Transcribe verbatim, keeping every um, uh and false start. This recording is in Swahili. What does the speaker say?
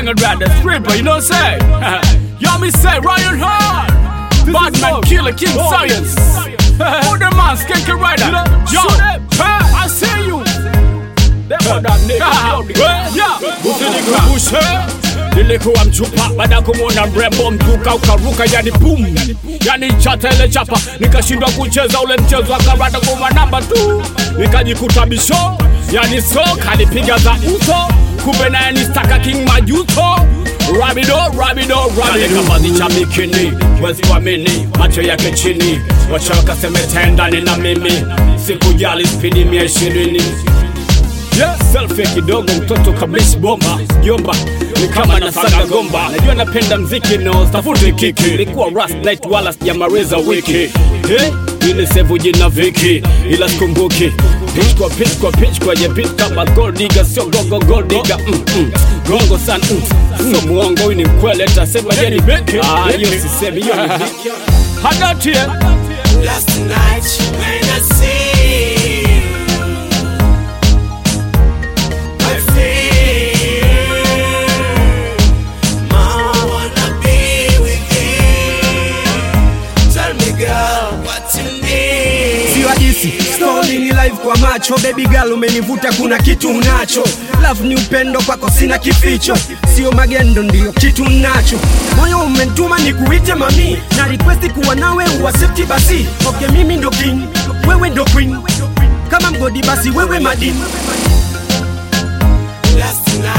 Single brother, stripper, you know what I'm saying? Y'all me say, Ryan Hart, Batman, Killer, King Science. Who the man, Skanky Rider? Yo, I see you. Nilikuwa mchupa baada kumuona mrembo mtuka ukaruka yani boom yani chata ile chapa nikashindwa kucheza ule mchezo akarada kwa namba tu nikajikuta bisho yani soka alipiga za uso kumbe naye ni staka king majuto rabido rabido rabido kama ni cha bikini wezi kuamini macho yake chini wachoka semetenda ni na mimi sikujali spidi mia ishirini. Yeah, selfie kidogo mtoto kabisa bomba Jomba, ni kama nasaga gomba najua napenda mziki no, stafute kiki nilikuwa rust night wala sijamaliza wiki Hey, ile sevu jina Viki ila sikumbuki Pitch kwa pitch kwa pitch kwa ye pitch kama gold digger sio gogo gold digger mm, mm. Gongo san mm. So muongo hii ni mkwele tasema ye ni Viki Ah, hiyo sisemi hiyo ni Viki Hadati eh Last night when I see Story ni live kwa macho baby girl umenivuta kuna kitu unacho love ni upendo kwako sina kificho sio magendo ndio kitu nacho moyo umentuma nikuite mami na request kuwa nawe uaccept basi okay mimi ndo king wewe ndo queen kama mgodi basi wewe madini last night